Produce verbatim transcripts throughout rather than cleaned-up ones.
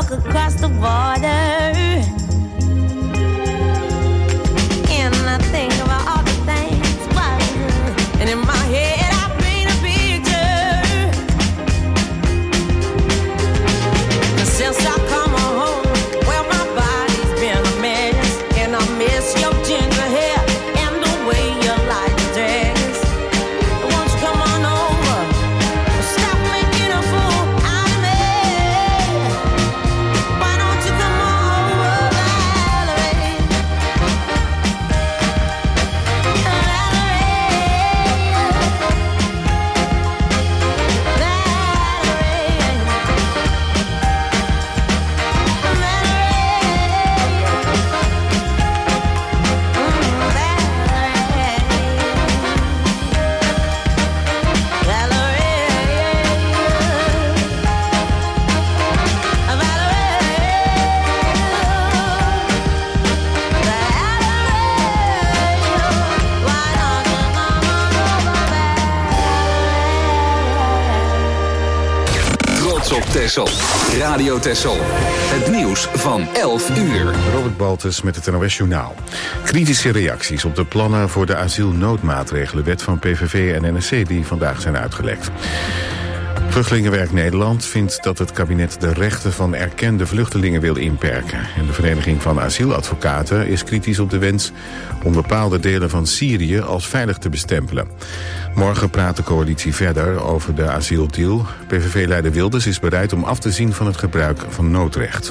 walk across the water, and I think about all the things, and in my head I paint a picture. Since I come home, well, my body's been a mess, and I miss your ginger hair and the way you like to dress. Won't you come on over? Stop making a fool out of me. Why don't you come on over, Valerie? Op Texel. Radio Texel. Het nieuws van elf uur. Robert Baltus met het N O S Journaal. Kritische reacties op de plannen voor de asielnoodmaatregelenwet van P V V en N S C die vandaag zijn uitgelekt. Vluchtelingenwerk Nederland vindt dat het kabinet de rechten van erkende vluchtelingen wil inperken. En de Vereniging van Asieladvocaten is kritisch op de wens om bepaalde delen van Syrië als veilig te bestempelen. Morgen praat de coalitie verder over de asieldeal. P V V-leider Wilders is bereid om af te zien van het gebruik van noodrecht.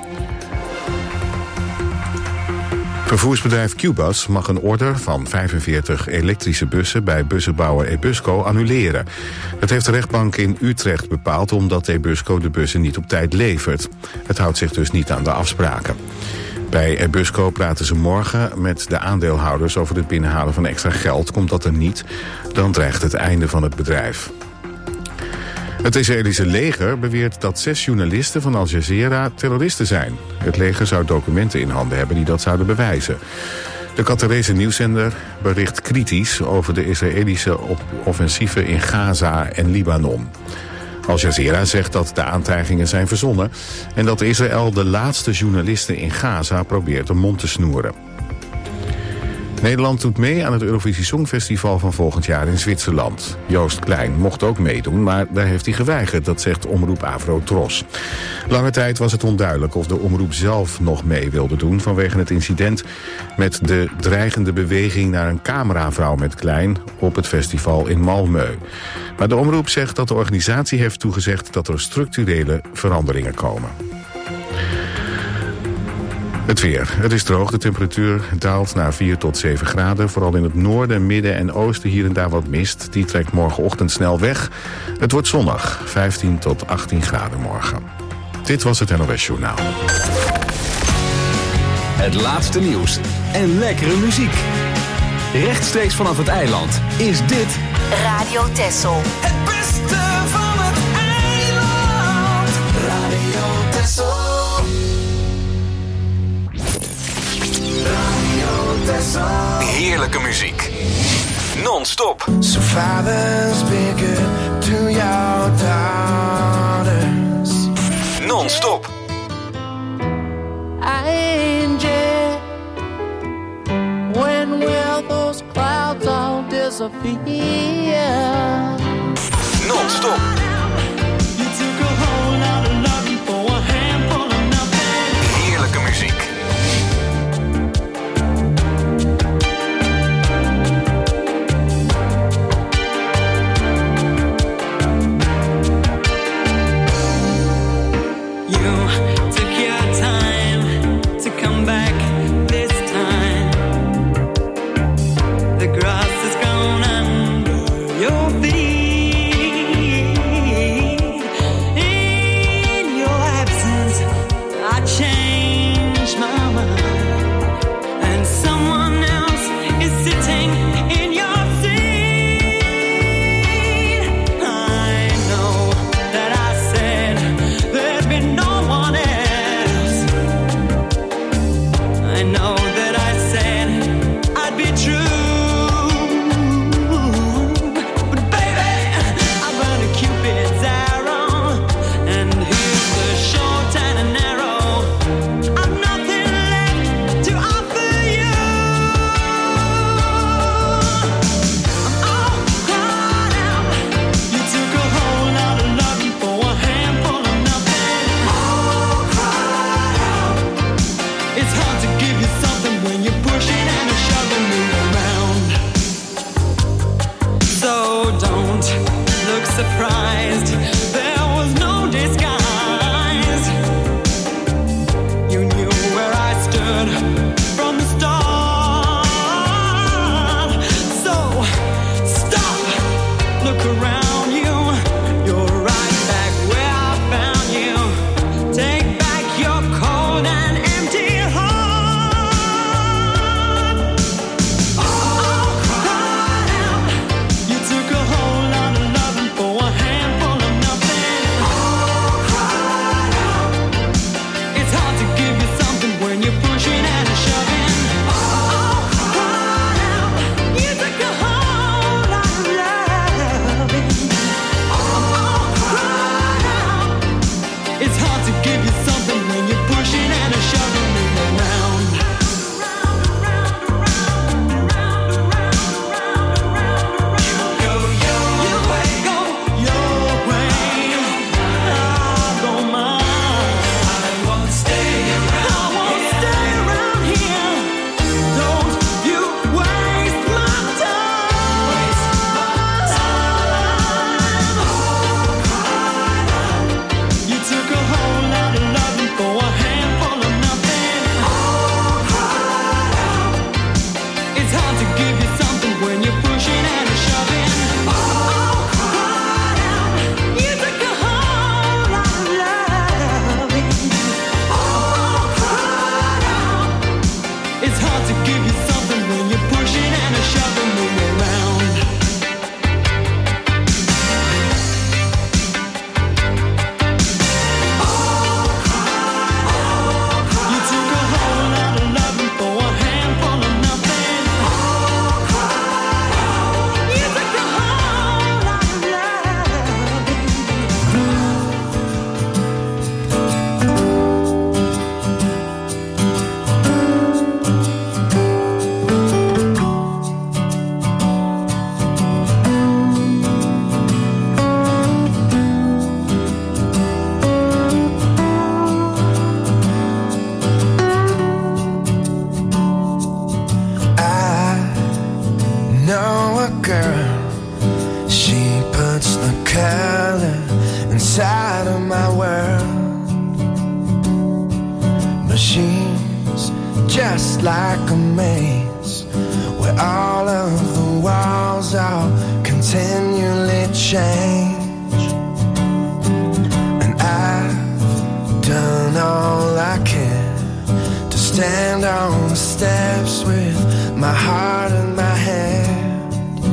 Vervoersbedrijf Qbus mag een order van vijfenveertig elektrische bussen bij bussenbouwer Ebusco annuleren. Dat heeft de rechtbank in Utrecht bepaald omdat Ebusco de bussen niet op tijd levert. Het houdt zich dus niet aan de afspraken. Bij Ebusco praten ze morgen met de aandeelhouders over het binnenhalen van extra geld. Komt dat er niet, dan dreigt het einde van het bedrijf. Het Israëlische leger beweert dat zes journalisten van Al Jazeera terroristen zijn. Het leger zou documenten in handen hebben die dat zouden bewijzen. De Qatarese nieuwszender bericht kritisch over de Israëlische offensieven in Gaza en Libanon. Al Jazeera zegt dat de aantijgingen zijn verzonnen en dat Israël de laatste journalisten in Gaza probeert de mond te snoeren. Nederland doet mee aan het Eurovisie Songfestival van volgend jaar in Zwitserland. Joost Klein mocht ook meedoen, maar daar heeft hij geweigerd, dat zegt omroep Avro Tros. Lange tijd was het onduidelijk of de omroep zelf nog mee wilde doen vanwege het incident met de dreigende beweging naar een cameravrouw met Klein op het festival in Malmö. Maar de omroep zegt dat de organisatie heeft toegezegd dat er structurele veranderingen komen. Het weer. Het is droog. De temperatuur daalt naar vier tot zeven graden. Vooral in het noorden, midden en oosten hier en daar wat mist. Die trekt morgenochtend snel weg. Het wordt zonnig. vijftien tot achttien graden morgen. Dit was het N O S Journaal. Het laatste nieuws en lekkere muziek. Rechtstreeks vanaf het eiland is dit Radio Texel. Het beste van het eiland. Radio Texel. Heerlijke muziek. Non-stop. So fathers be good to your daughters. Non-stop. Angel, when will those clouds all disappear? Non-stop. You took a whole lot of loving for a handful of nothing. Heerlijke muziek. The grass is gone and just like a maze where all of the walls are continually change. And I've done all I can to stand on the steps with my heart in my hand.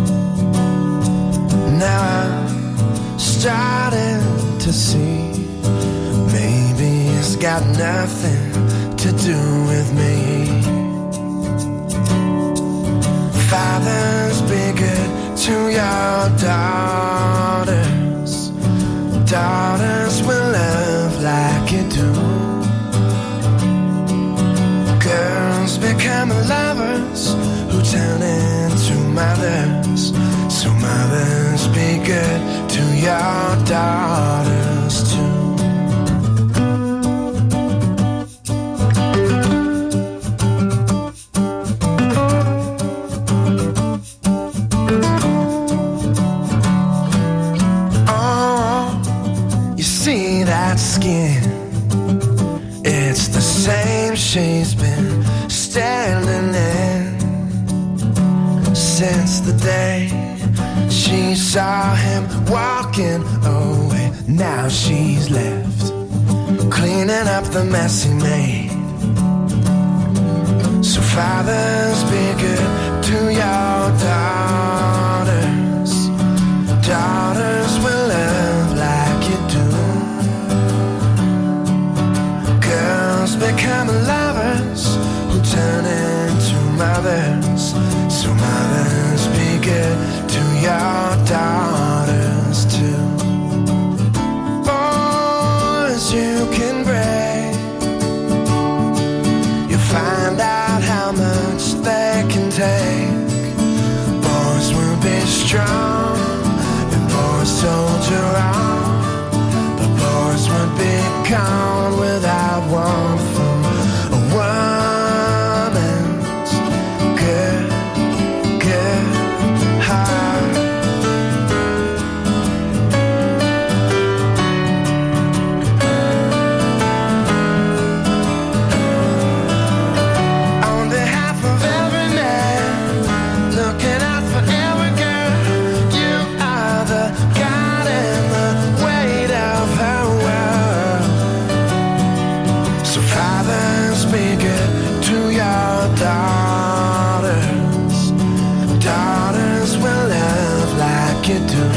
Now I'm starting to see maybe it's got nothing to do with me. Fathers, be good to your daughters. Daughters will love like you do. Girls become lovers who turn into mothers. So mothers, be good to your daughters too. Skin, it's the same she's been standing in since the day she saw him walking away. Now she's left cleaning up the mess he made. So fathers, be good to your daughters. Daughters will love like you do. Become lovers who turn into mothers. So mothers, be good to your daughters too. Boys, you can break. You'll find out how much they can take. Boys will be strong and boys soldier on. But boys would be gone without one from a woman's good, good heart. On behalf of every man, looking out for every girl, you are the God and the weight of her world. So fathers, be good to your daughters. Daughters will love like you do.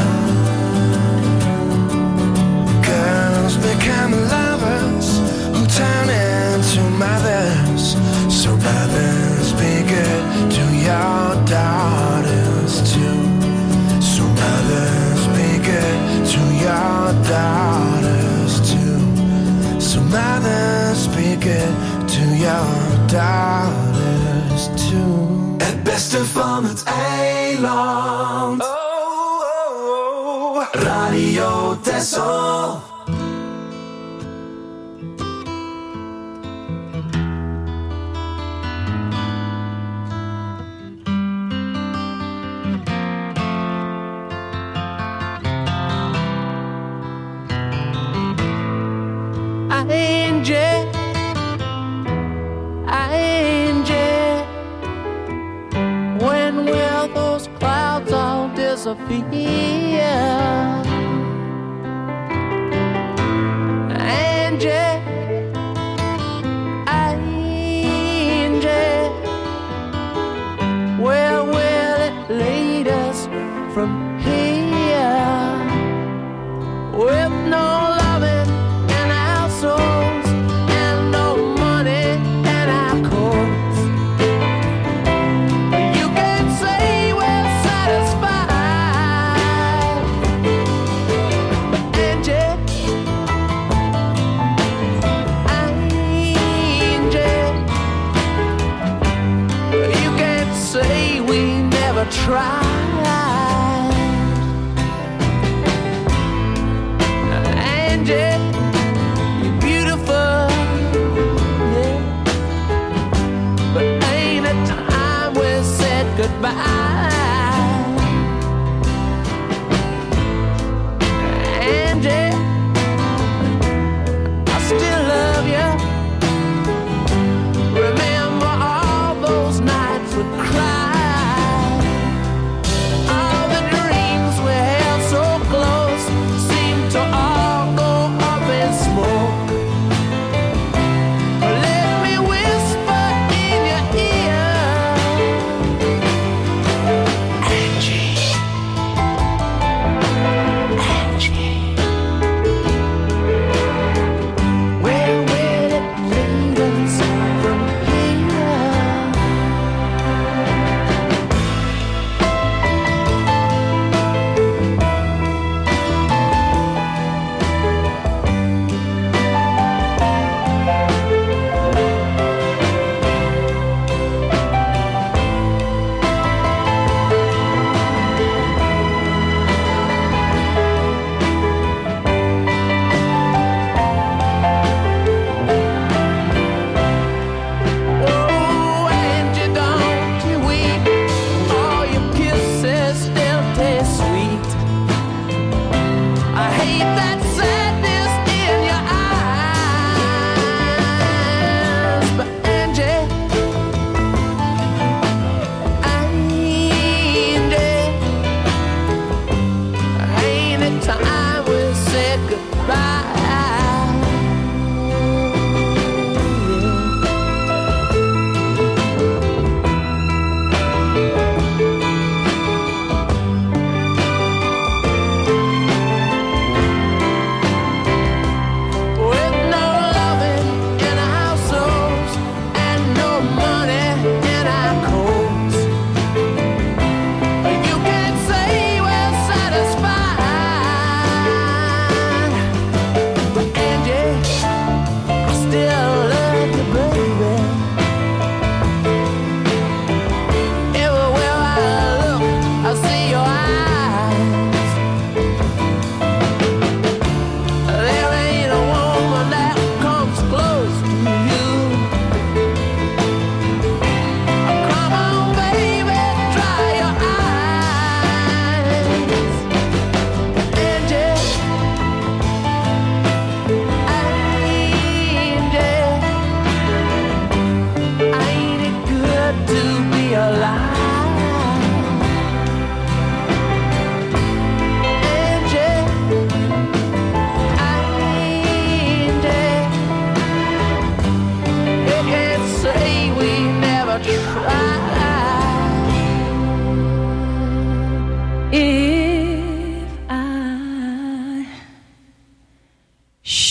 Girls become lovers who turn into mothers. So mothers, be good to your daughters too. So mothers, be good to your daughters too. So mothers, be good to your daughters too. Het beste van het eiland. Oh, oh, oh. Radio Texel. Angel, angel, when will those clouds all disappear? Angel, angel, where will it lead us from here? With no loving in our souls and no money in our coats, you can say we're satisfied.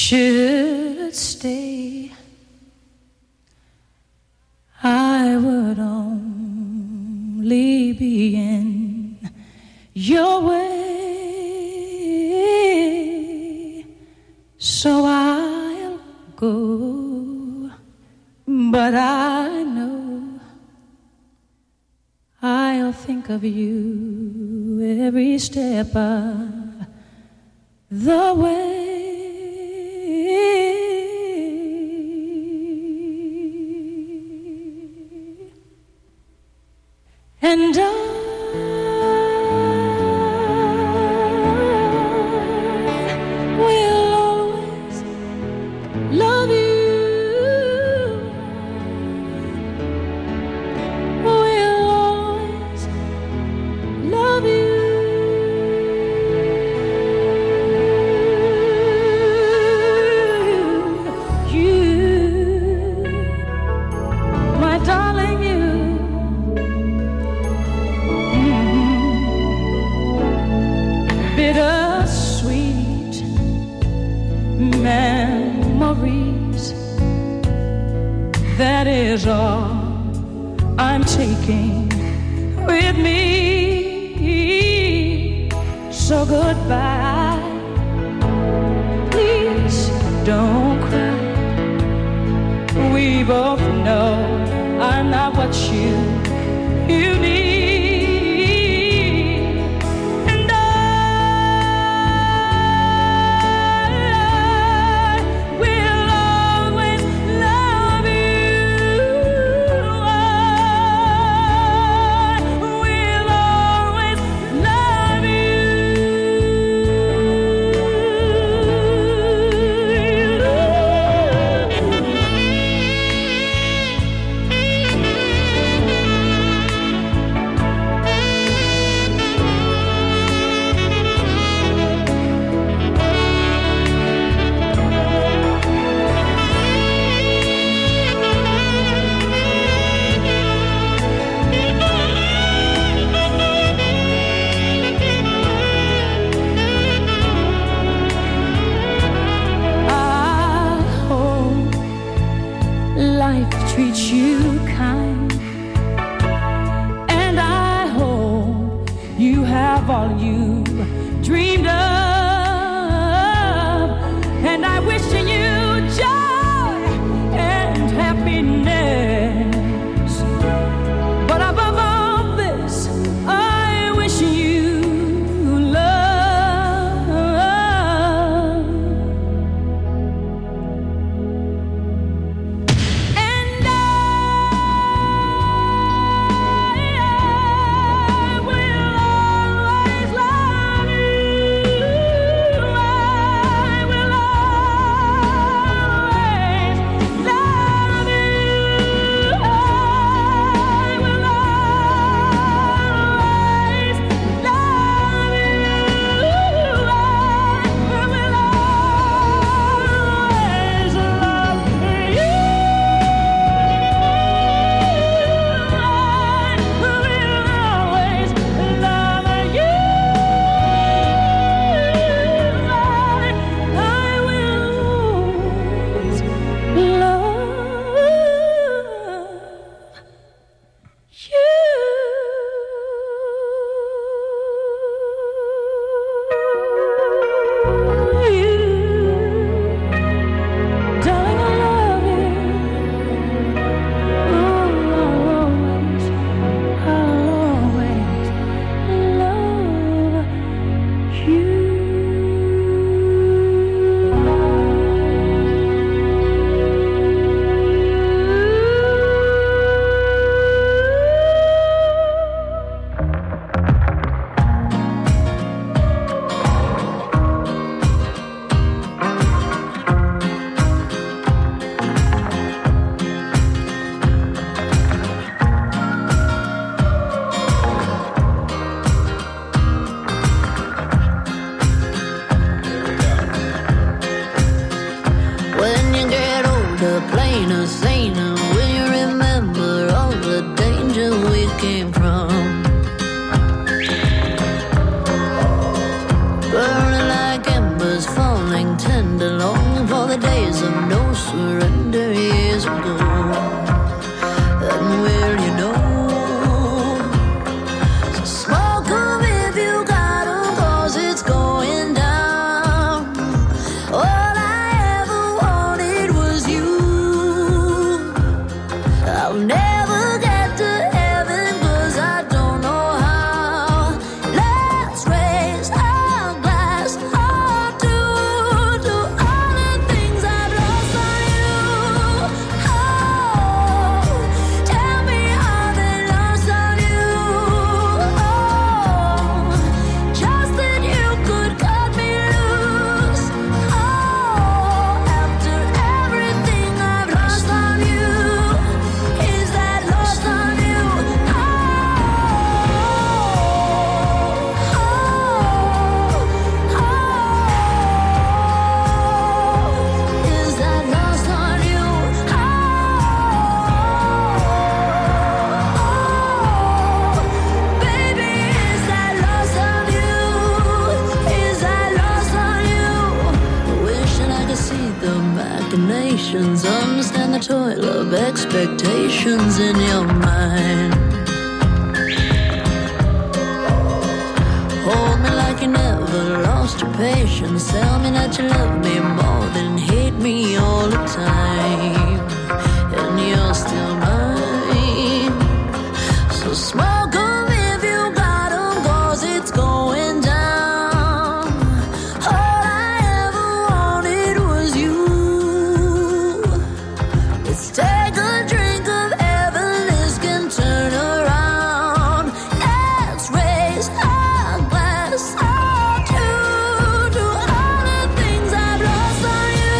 should stay, I would only be in your way, so I'll go, but I know I'll think of you every step of the way. And I will always love you, will always love you. Memories, that is all I'm taking with me. So goodbye, please don't cry. We both know I'm not what you, you need. Treat you kind, and I hope you have all you dreamed of, and I wish you joy and happiness, but above all this I wish you love. Burning like embers, falling tender, longing for machinations. Understand the toil of expectations in your mind. Hold me like you never lost your patience. Tell me that you love me more than hate me all the time. And you're still mine. So smoke 'em if you got 'em, 'cause it's going down. All I ever wanted was you. Let's take a drink of heaven, this can turn around. Let's raise our glass up to, to all the things I've lost on you.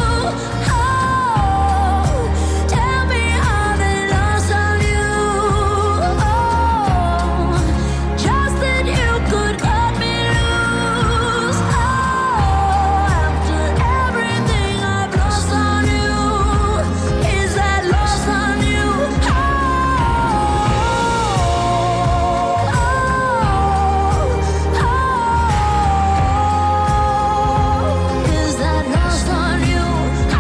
Oh, tell me how they lost on you. Oh, just that you could cut me loose. Oh, after everything I've lost on you, is that lost on you? Oh, oh, oh, is that lost on you? Oh,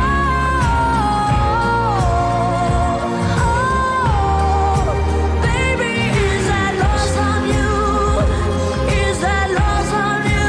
oh, baby, is that lost on you? Is that lost on you?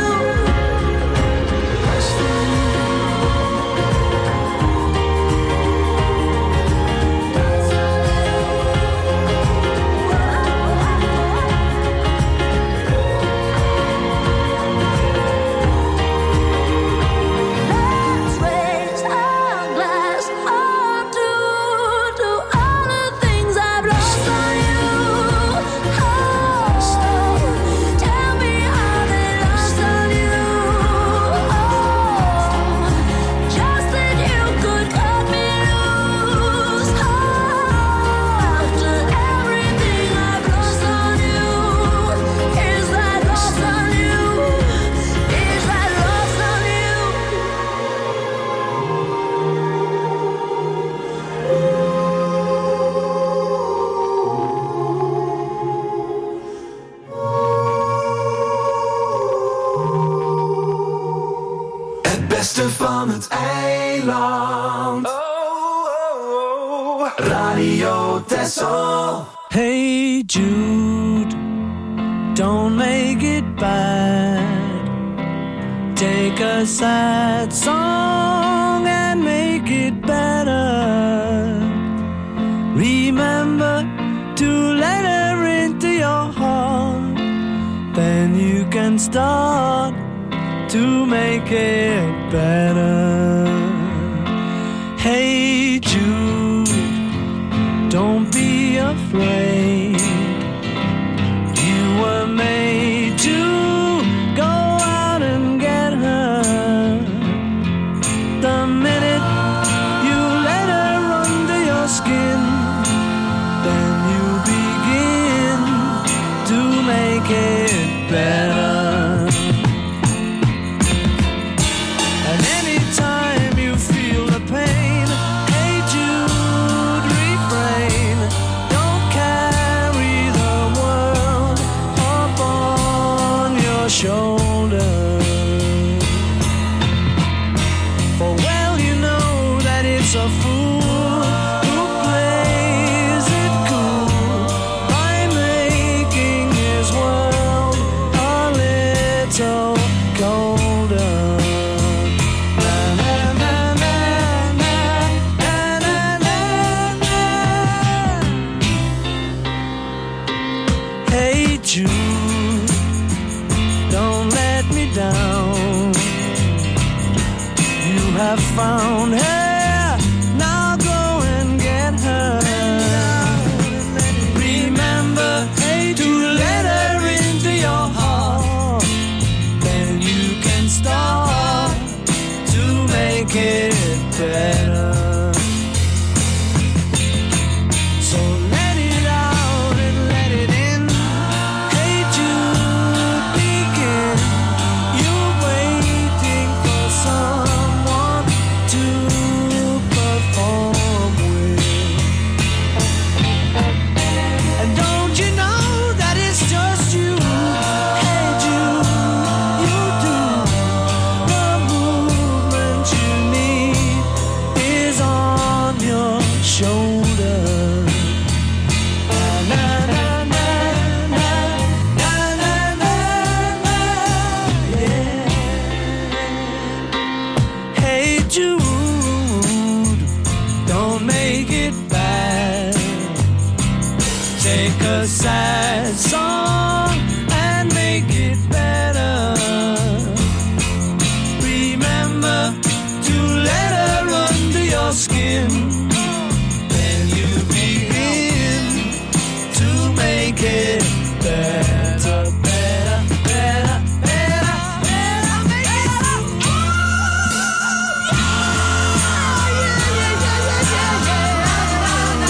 Let's raise our glass up to, to all the things I've lost on you. Oh, tell me how they lost on you. Oh, just that you could cut me loose. Oh, after everything I've lost on you, is that lost on you? Is that lost on you? Het beste van het eiland. Oh, oh, oh. Radio Texel. Hey Jude, don't make it bad. Take a sad song and make it better. Remember to let her into your heart. Then you can start to make it better. Hey Jude, don't be afraid. You were made to go out and get her. The minute you let her under your skin, then you begin to make it better. And anytime you feel the pain, hey Jude, refrain. Don't carry the world upon your shoulder. For well you know that it's a fool who plays it cool by making his world a little colder. Hey Jude, don't let me down. You have found her, now go and get her. Remember to let her into your heart. Then you can start to make it better. So let it out and let it in. Hey Jude, begin. You're waiting for someone to perform with. And don't you know that it's just you? Hey Jude, you do the movement you need. sad song and make it better. Remember to let her under your skin. Then you begin to make it better, better, better, better, better, make it better. Oh, yeah, yeah, yeah, yeah, yeah,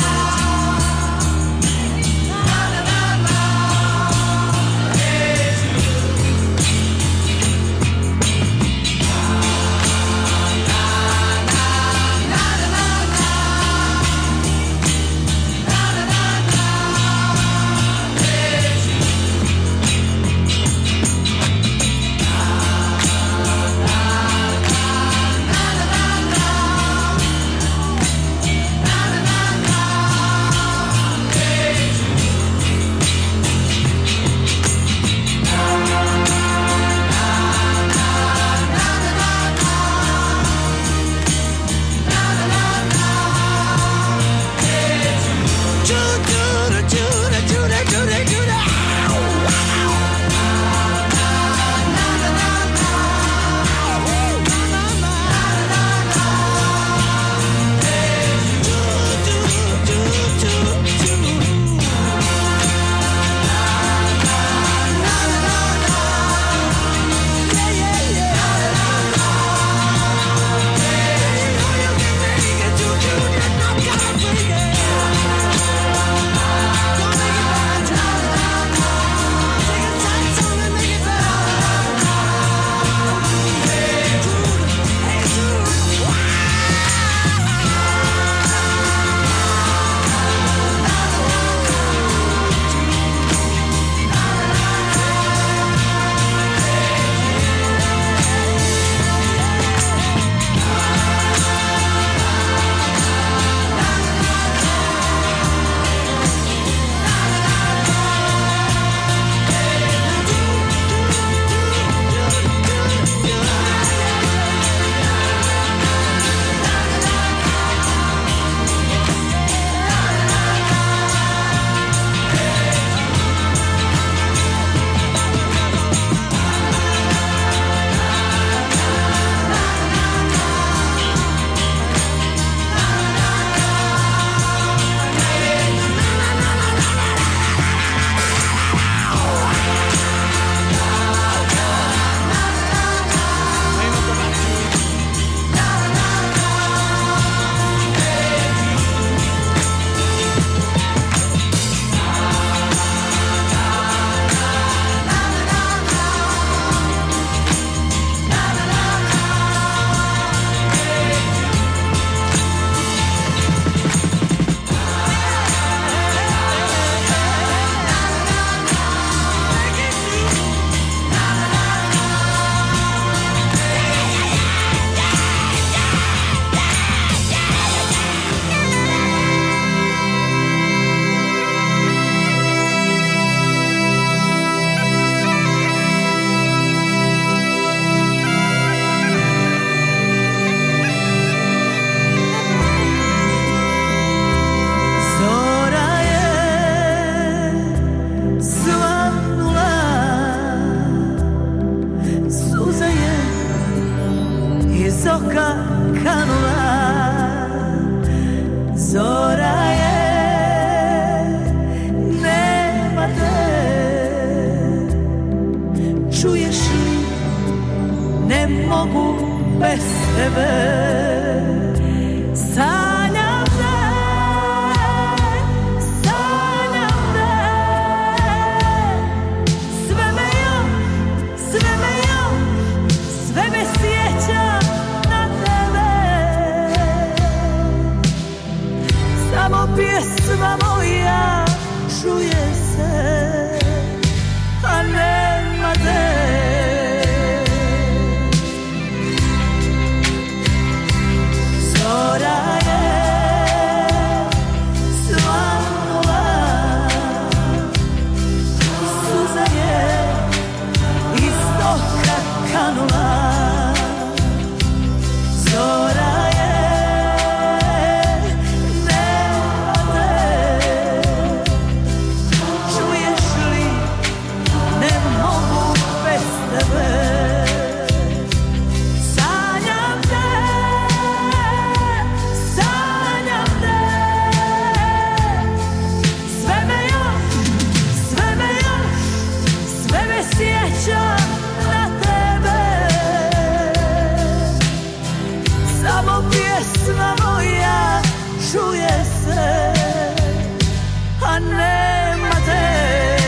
Samo pjesma moja čuje se, a nema te.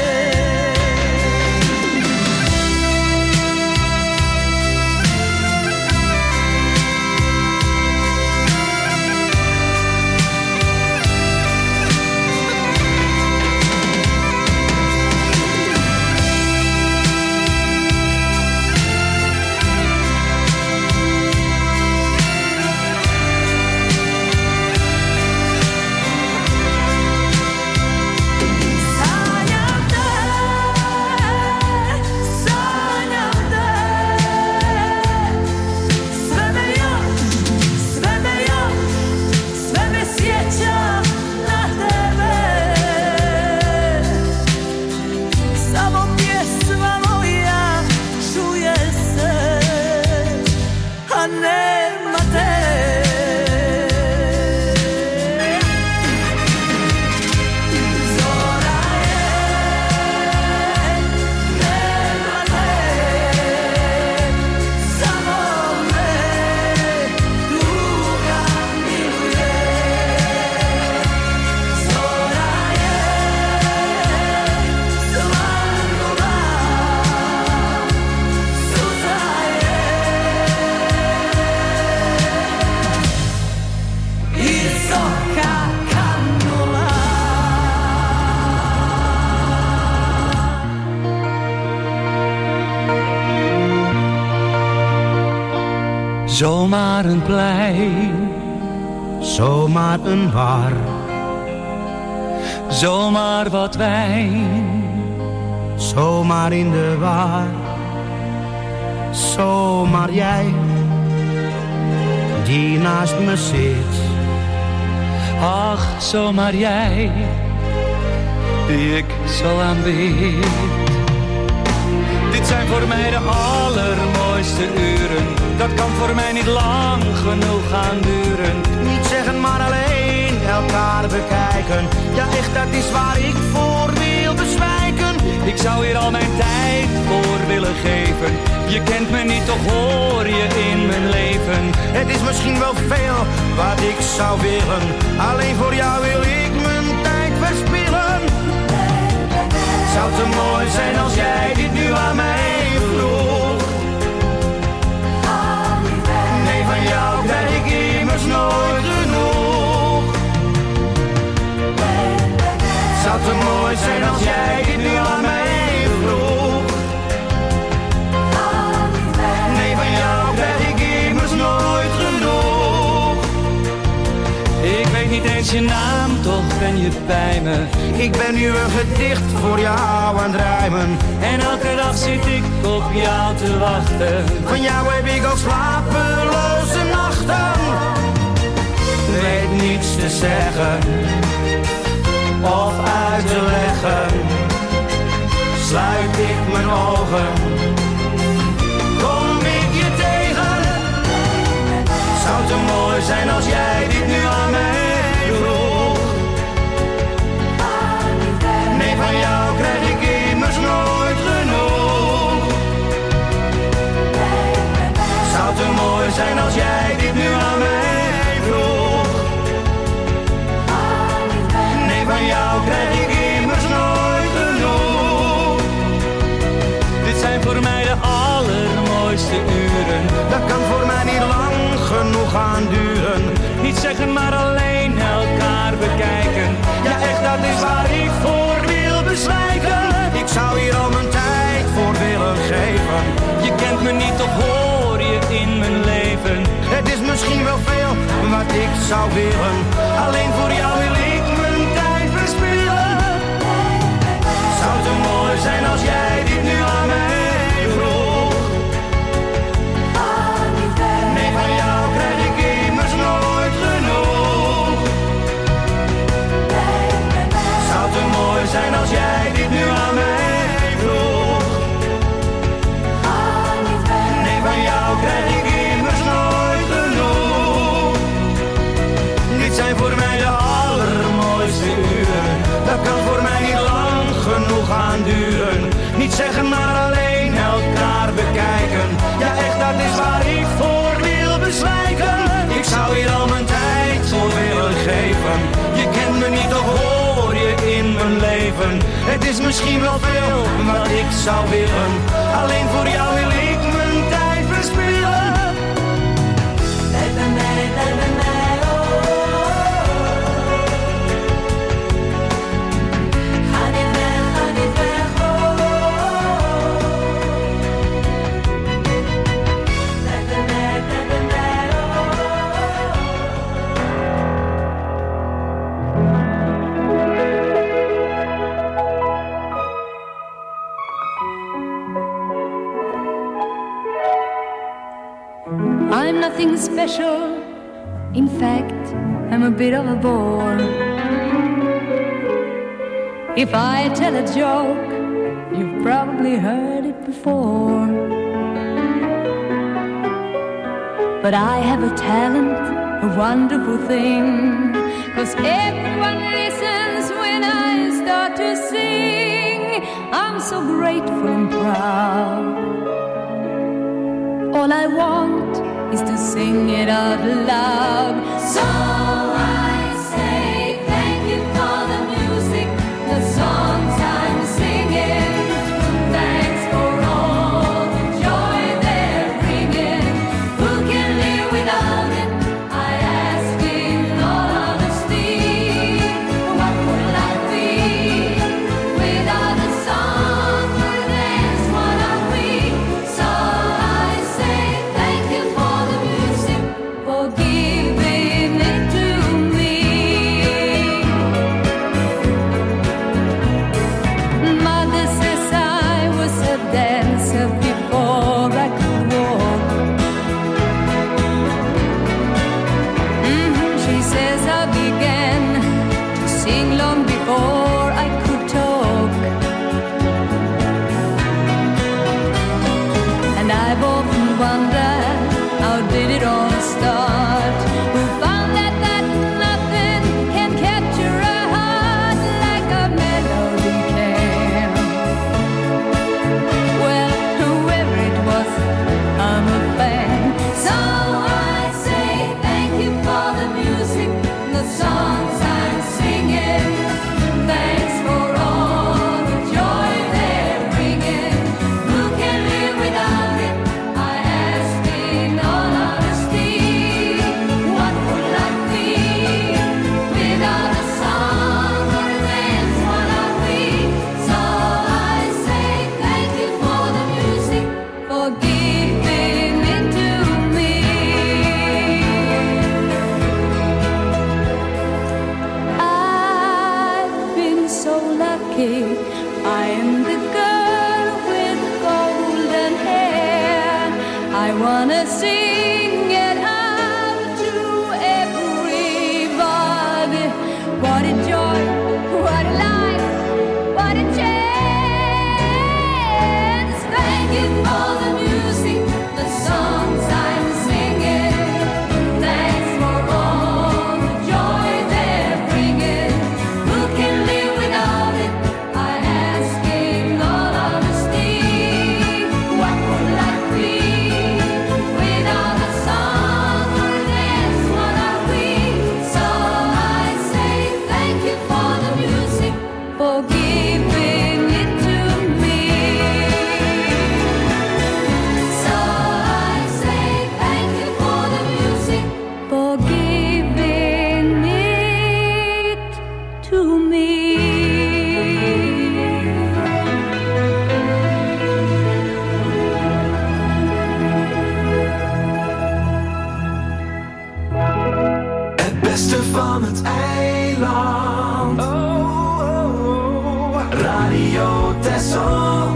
Zomaar een plein, zomaar een bar, zomaar wat wijn, zomaar in de war, zomaar jij, die naast me zit. Ach, zomaar jij, die ik zo aanbid. Dit zijn voor mij de allermooiste uren. Dat kan voor mij niet lang genoeg gaan duren. Niet zeggen maar alleen elkaar bekijken. Ja echt, dat is waar ik voor wil bezwijken. Ik zou hier al mijn tijd voor willen geven. Je kent me niet, toch hoor je in mijn leven. Het is misschien wel veel wat ik zou willen. Alleen voor jou wil ik mijn tijd verspillen. Zou te mooi zijn als jij dit nu aan mij vroeg. Nee, van jou krijg ik immers nooit genoeg. Zou te mooi zijn als jij dit nu aan mij vroeg. Nee, van jou krijg ik immers nooit genoeg. Ik weet niet eens je naam, toch ben je bij me. Ik ben nu een gedicht voor jou aan het rijmen. En elke dag zit ik op jou te wachten. Van jou heb ik al slapeloze nachten. Weet niets te zeggen of uit te leggen. Sluit ik mijn ogen, kom ik je tegen. Zou te mooi zijn als jij dit nu aan mij vroeg. Nee, van jou krijg ik immers nooit genoeg. Zou te mooi zijn als jij dit nu aan mij vroeg. Nee, van jou krijg ik immers nooit genoeg. Dit zijn voor mij de allermooiste uren. Dat kan voor mij niet lang genoeg gaan duren. Niet zeggen, maar alleen elkaar bekijken. Ja echt, dat is waar ik voor wil bezwijken. Ik zou hier al mijn tijd voor willen geven. Je kent me niet, toch hoor je in mijn leven. Het is misschien wel veel wat ik zou willen. Alleen voor jou wil ik mijn tijd verspillen. Zou te mooi zijn als jij dit nu aan mij vroeg. Nee, van jou krijg ik immers nooit genoeg. Zou te mooi zijn als jij dit nu aan mij vroeg. Nee, van jou krijg ik immers nooit genoeg. Dit zijn voor mij de aller is misschien wel veel wat ik zou willen. Alleen voor jou wil ik mijn tijd verspillen. Bij bij mij, bij bij mij, oh. Ga niet weg, ga niet weg, oh. Bij bij mij, bij bij mij, I'm nothing special. In fact, I'm a bit of a bore. If I tell a joke, you've probably heard it before. But I have a talent, a wonderful thing, 'cause everyone listens when I start to sing. I'm so grateful and proud. All I want is to sing it out loud. So I say thank you for the music, the songs I'm singing. Thanks for all the joy they're bringing. Who can live without it? I ask in all honesty. What would life be without a song or a dance? What are we? So I say thank you for the music, for giving it to me. Mother says I was a dancer before I could walk. Mhm, she says I began to sing long before I could talk. And I've often wondered, how did it all start? Who found that, that nothing can capture a heart like a melody can? Well, whoever it was, I'm a fan. So I say thank you for the music, the songs I'm singing. Thanks for all the joy they're bringing. Who can live without it? I ask in all honesty. What would life be without a song or a dance? What are we? So I say thank you for the music, for giving it to me. I've been so lucky. I am the girl with golden hair. I wanna sing it out to everybody. What a joy, what a life, what a chance. Thank you for the music, the songs I'm singing. Thanks for all the joy they're bringing. Who can live without it? I ask in all honesty. What would life be without a song or a dance? What are we? So I say thank you for the music, for giving it to me. So I say thank you for the music, for giving it to me. Het beste van het eiland. Oh, oh, oh. Radio Texel.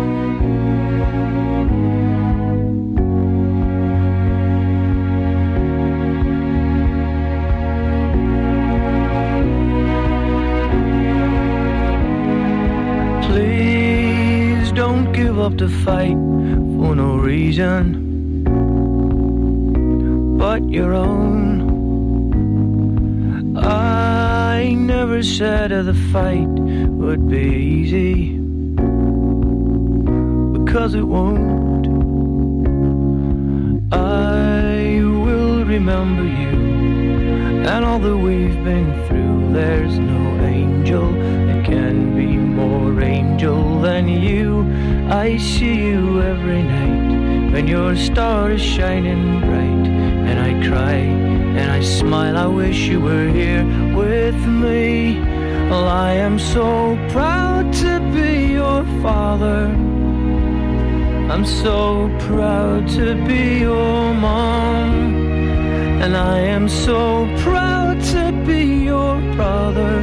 Please don't give up the fight for no reason but your own. I never said that the fight would be easy, because it won't. I will remember you and all that we've been through. There's no angel that can be more angel than you. I see you every night when your star is shining bright, and I cry and I smile. I wish you were here with me. Well, I am so proud to be your father. I'm so proud to be your mom. And I am so proud to be your brother.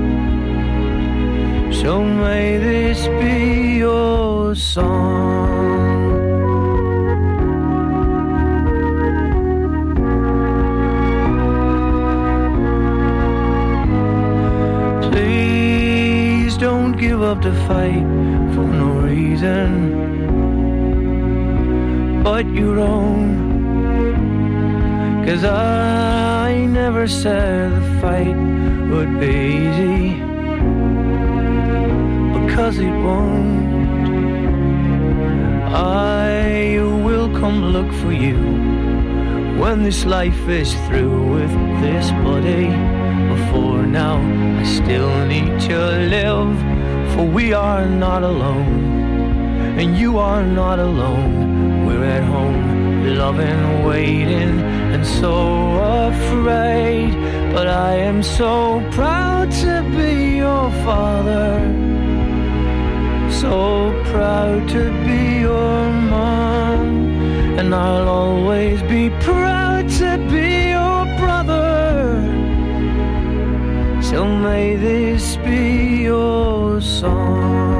So may this be your song. Please don't give up the fight for no reason but your own. 'Cause I never said the fight would be easy, because it won't. I will come look for you when this life is through with this body. Before now, I still need to live, for we are not alone, and you are not alone. We're at home, loving, waiting, and so afraid. But I am so proud to be your father, so proud to be your mom, and I'll always be proud to be your brother. So may this be your song.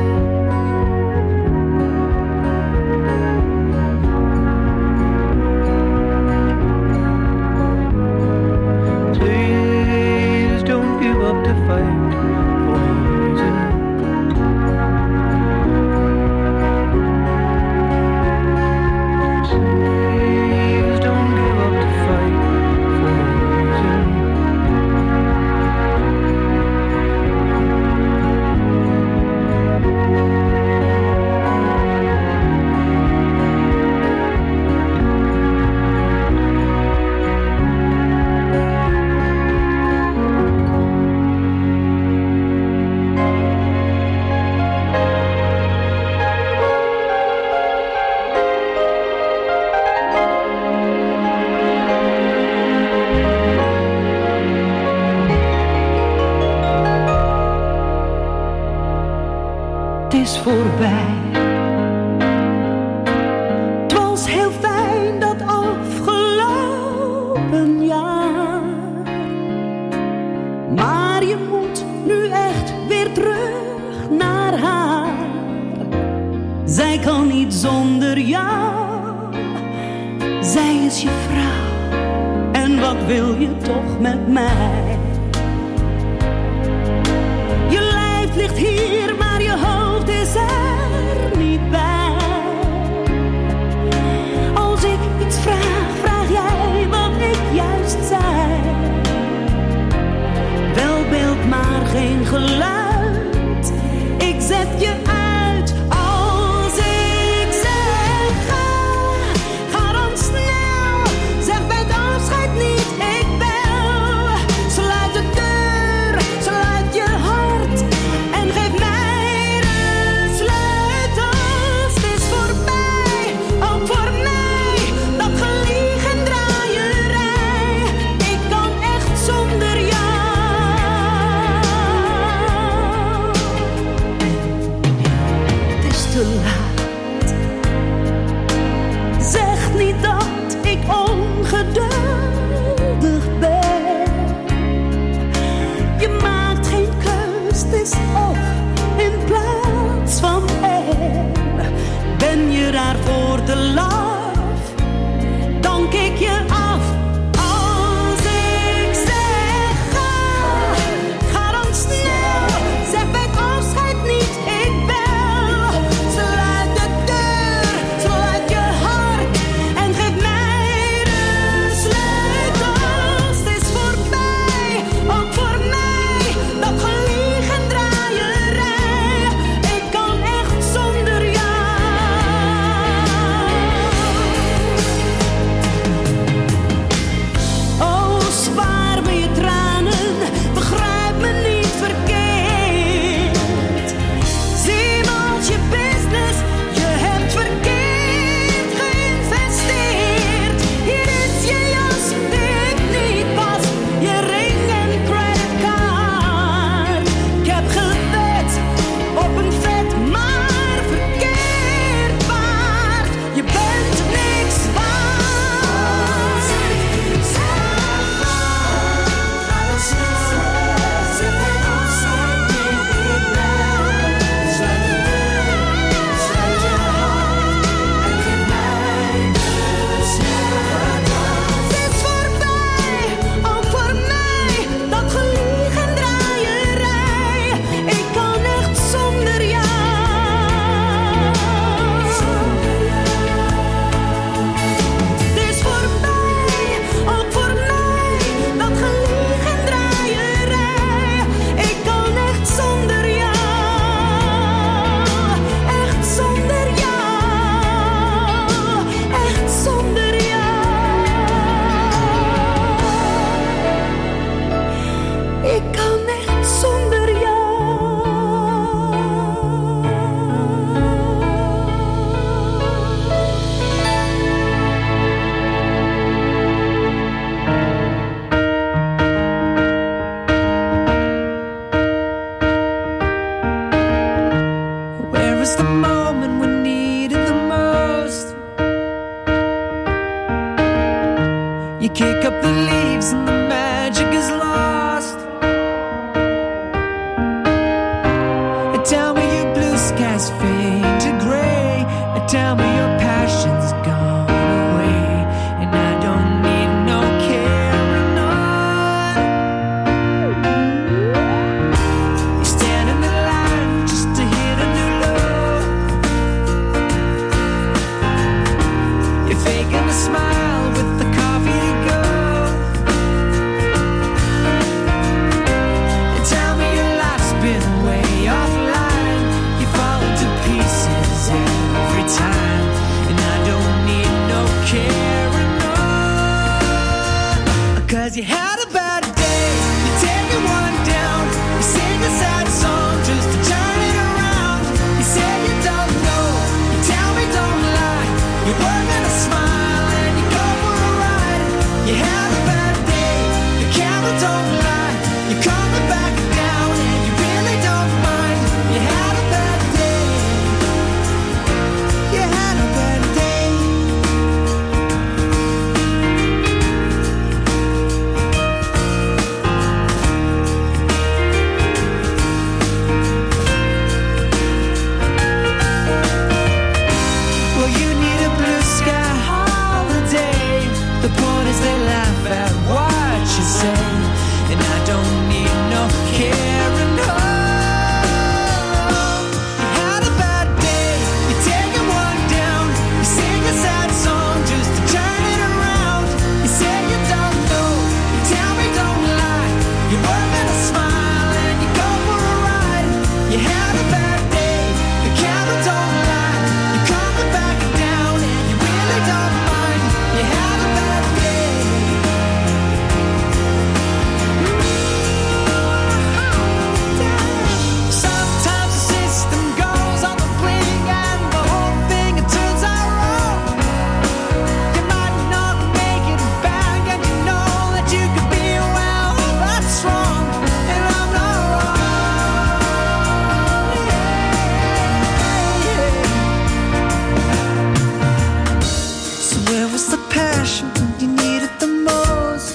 Is voorbij. Het was heel fijn dat afgelopen jaar, maar je moet nu echt weer terug naar haar. Zij kan niet zonder jou, zij is je vrouw. En wat wil je toch met mij? Je lijf ligt hier, maar je hoofd is er niet bij. Als ik iets vraag, vraag jij wat ik juist zei. Wel beeld, maar geen geluid. Ik zet je uit als ik zeg ga. Ga dan snel, zeg bij het afscheid niet ik bel. Sluit de deur, sluit je hart en geef mij 'cause you had a bad day. You're taking one down. You sing a sad song just to turn it around. You say you don't know. You tell me don't lie. You work on a smile and you go for a ride. You had a bad day. The camera don't lie. You're coming back down and you really don't mind. You had a bad day. You had a bad day. Well, you need a blue sky holiday. The point is they laugh at what you say, and I don't need no care and home. You had a bad day. You're taking one down. You sing a sad song just to turn it around. You say you don't know. You tell me don't lie. You work on a smile and you go for a ride. You had a bad day. The camera don't lie. You're coming back down and you really don't mind. You had a bad day. Sometimes the system goes on the blink and the whole thing it turns out wrong. You might not make it back and you know that you could be well, that's wrong, and I'm not wrong. So where was the passion when you needed the most?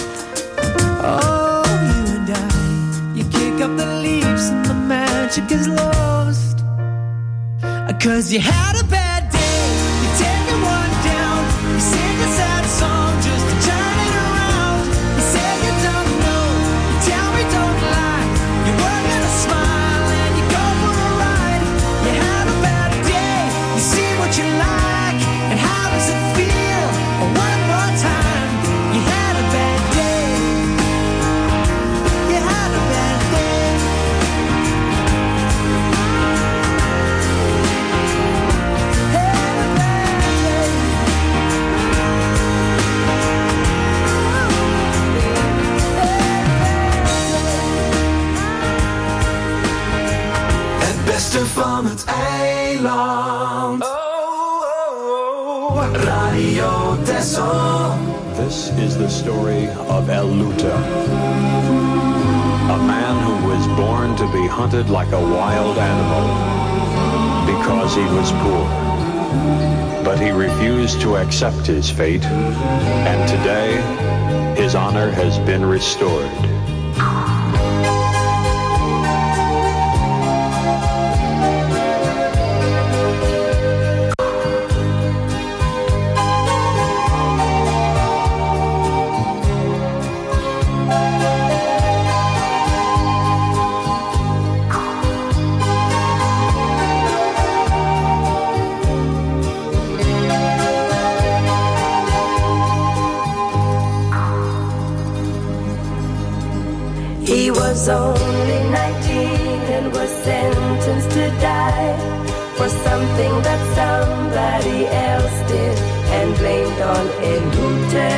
Oh, you and I, you kick up the leaves and the magic is lost. 'Cause you had a bad day. You're taking one down. You sing a sad song just to turn it around. You say you don't know. You tell me don't lie. You work on a smile and you go for a ride. You had a bad day. You see what you like and how does it feel? One more time. You had a bad day. You had a bad day. Had a bad day. Het beste van het eiland. Oh, oh, oh. Radio Texel. This is the story of El Luta, a man who was born to be hunted like a wild animal because he was poor. But he refused to accept his fate, and today his honor has been restored. He was only nineteen and was sentenced to die for something that somebody else did and blamed on Elute.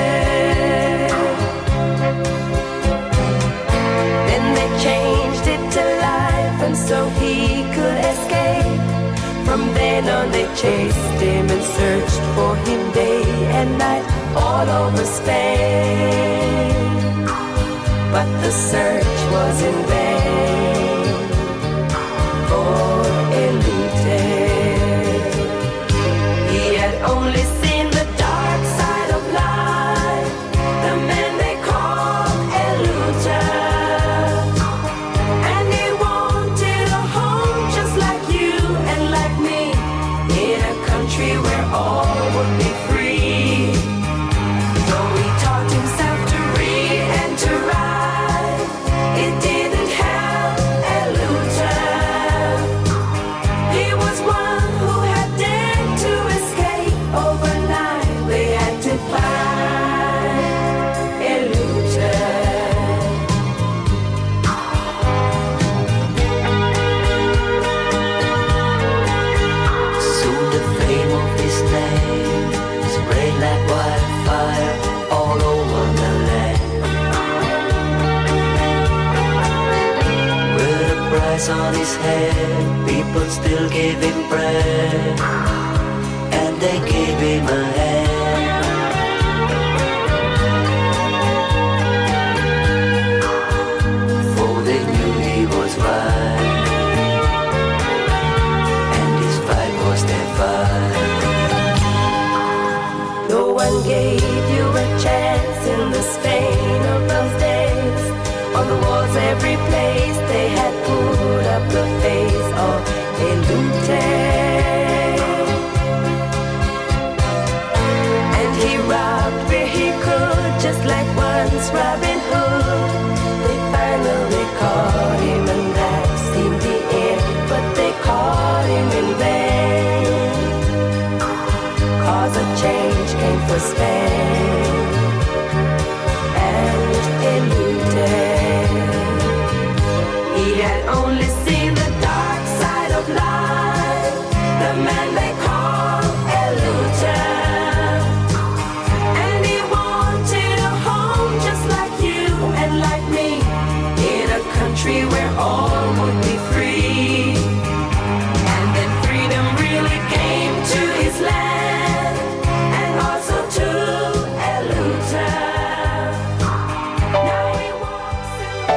Then they changed it to life and so he could escape. From then on they chased him and searched for him day and night all over Spain. But the search was in vain for Elute. He had only seen the dark side of life, the man they called Elute. And he wanted a home just like you and like me, in a country where all would be free. Though he taught himself to read and to write, it didn't help. price on his head, people still gave him bread, and they gave him a hand. For they knew he was right, and his fight was their fight. No one gave you a chance in the Spain of those days. On the walls every place they had put up the face of Elute. And he robbed where he could, just like once Robin Hood. They finally caught him and that seemed the end, but they caught him in vain. Cause a change came for Spain and Elute. He had only seen the dark side of life, the man they call Elute. And he wanted a home just like you and like me, in a country where all would be free. And then freedom really came to his land, and also to Elute. Now he walks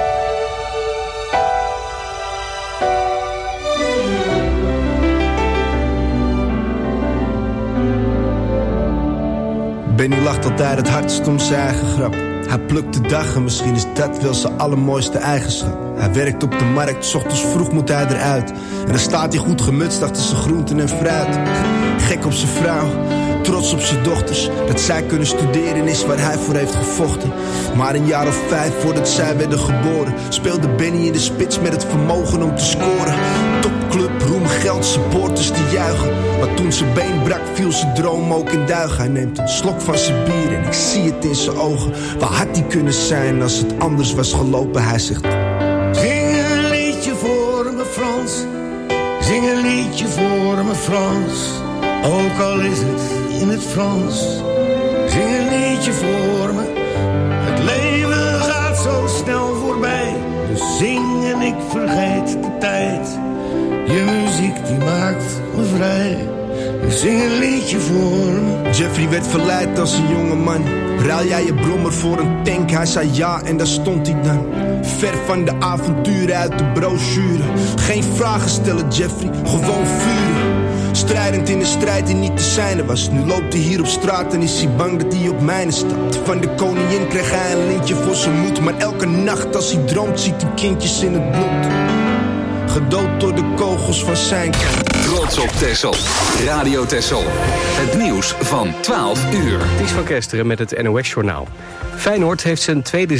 Benny lacht altijd het hardst om zijn eigen grap. Hij plukt de dag en misschien is dat wel zijn allermooiste eigenschap. Hij werkt op de markt, 's ochtends vroeg moet hij eruit. En dan staat hij goed gemutst achter zijn groenten en fruit. Gek op zijn vrouw, trots op zijn dochters. Dat zij kunnen studeren is waar hij voor heeft gevochten. Maar een jaar of vijf voordat zij werden geboren, speelde Benny in de spits met het vermogen om te scoren. Topclub, roem, geld, supporters die juichen. Maar toen zijn been brak viel zijn droom ook in duigen. Hij neemt een slok van zijn bier en ik zie het in zijn ogen. Waar had hij kunnen zijn als het anders was gelopen? Hij zegt: zing een liedje voor me Frans, zing een liedje voor me Frans. Ook al is het in het Frans, zing een liedje voor me. Het leven gaat zo snel voorbij, dus zing en ik vergeet de tijd. Je muziek die maakt me vrij, dus zing een liedje voor me. Jeffrey werd verleid als een jonge man. Ruil jij je brommer voor een tank? Hij zei ja en daar stond hij dan. Ver van de avonturen uit de brochure. Geen vragen stellen Jeffrey, gewoon vuren. Strijdend in een strijd die niet te zijne was. Nu loopt hij hier op straat en is hij bang dat hij op mijnen stapt. Van de koningin kreeg hij een lintje voor zijn moed. Maar elke nacht als hij droomt ziet hij kindjes in het bloed. Gedood door de kogels van zijn kant. Trots op Texel. Radio Texel. Het nieuws van twaalf uur. Ties van Kesteren met het N O S-journaal. Feyenoord heeft zijn tweede